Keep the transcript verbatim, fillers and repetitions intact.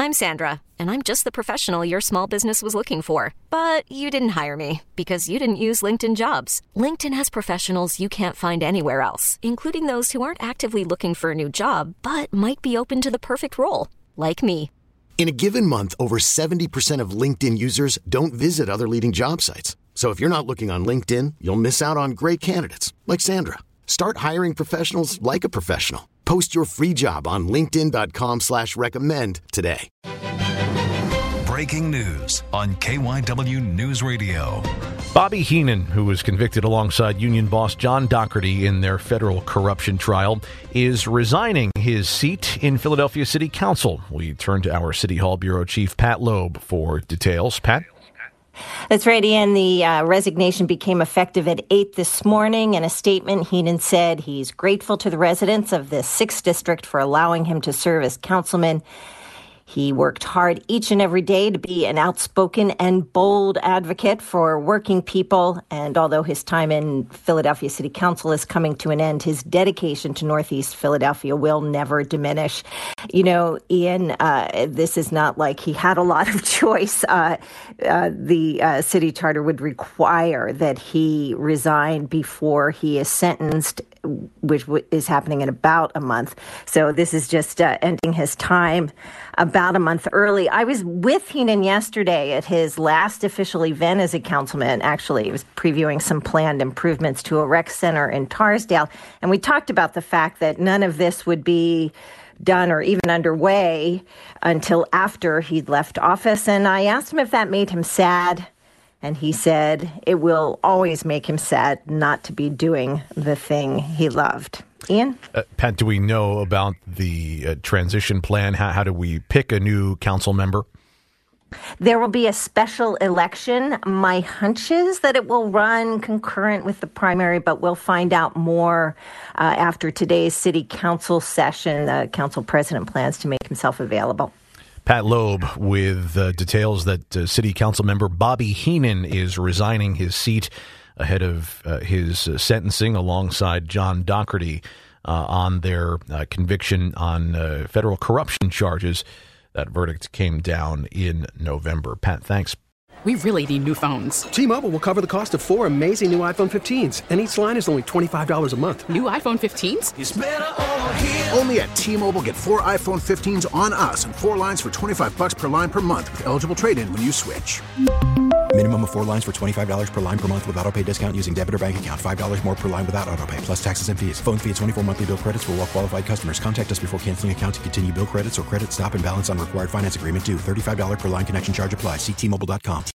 I'm Sandra, and I'm just the professional your small business was looking for. But you didn't hire me because you didn't use LinkedIn Jobs. LinkedIn has professionals you can't find anywhere else, including those who aren't actively looking for a new job, but might be open to the perfect role, like me. In a given month, over seventy percent of LinkedIn users don't visit other leading job sites. So if you're not looking on LinkedIn, you'll miss out on great candidates like Sandra. Start hiring professionals like a professional. Post your free job on linkedin.com slash recommend today. Breaking news on K Y W News Radio. Bobby Heenan, who was convicted alongside union boss John Doherty in their federal corruption trial, is resigning his seat in Philadelphia City Council. We turn to our City Hall Bureau Chief Pat Loeb for details. Pat? That's right, Ian. The uh, resignation became effective at eight this morning. In a statement, Heenan said he's grateful to the residents of the sixth District for allowing him to serve as councilman. He worked hard each and every day to be an outspoken and bold advocate for working people. And although his time in Philadelphia City Council is coming to an end, his dedication to Northeast Philadelphia will never diminish. You know, Ian, uh, this is not like he had a lot of choice. Uh, uh, the uh, city charter would require that he resign before he is sentenced, which is happening in about a month. So this is just uh, ending his time about a month early. I was with Heenan yesterday at his last official event as a councilman. Actually, he was previewing some planned improvements to a rec center in Tarsdale. And we talked about the fact that none of this would be done or even underway until after he'd left office. And I asked him if that made him sad. And he said it will always make him sad not to be doing the thing he loved. Ian? Uh, Pat, do we know about the uh, transition plan? How, how do we pick a new council member? There will be a special election. My hunch is that it will run concurrent with the primary, but we'll find out more uh, after today's city council session. The council president plans to make himself available. Pat Loeb with uh, details that uh, City Council member Bobby Heenan is resigning his seat ahead of uh, his uh, sentencing alongside John Doherty uh, on their uh, conviction on uh, federal corruption charges. That verdict came down in November. Pat, thanks. We really need new phones. T-Mobile will cover the cost of four amazing new iPhone fifteens, and each line is only twenty-five dollars a month. New iPhone fifteens? It's better over here. Only at T-Mobile, get four iPhone fifteens on us and four lines for twenty-five dollars per line per month with eligible trade-in when you switch. Minimum of four lines for twenty-five dollars per line per month with autopay discount using debit or bank account. five dollars more per line without autopay, plus taxes and fees. Phone fee at twenty-four monthly bill credits for well-qualified customers. Contact us before canceling account to continue bill credits or credit stop and balance on required finance agreement due. thirty-five dollars per line connection charge applies. See T Mobile dot com.